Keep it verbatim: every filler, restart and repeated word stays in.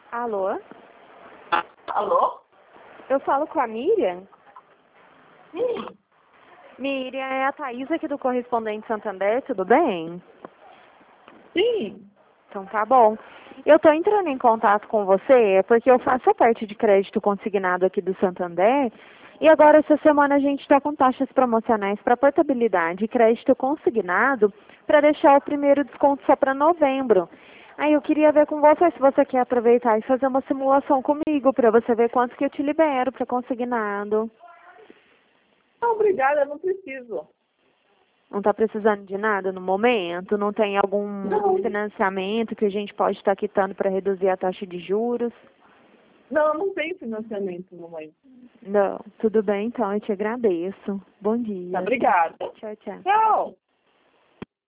Alô? Alô? Eu falo com a Miriam? Sim. Miriam, é a Thaís aqui do Correspondente Santander, tudo bem? Sim. Então tá bom. Eu estou entrando em contato com você porque eu faço a parte de crédito consignado aqui do Santander e agora essa semana a gente está com taxas promocionais para portabilidade e crédito consignado para deixar o primeiro desconto só para novembro. Aí eu queria ver com você se você quer aproveitar e fazer uma simulação comigo para você ver quanto que eu te libero para consignado. Não, obrigada, eu não preciso. Não está precisando de nada no momento? Não tem algum Não. financiamento que a gente pode estar quitando para reduzir a taxa de juros? Não, não tem financiamento no momento. Não. Tudo bem, então. Eu te agradeço. Bom dia. Tá, obrigada. Tchau, tchau. Tchau.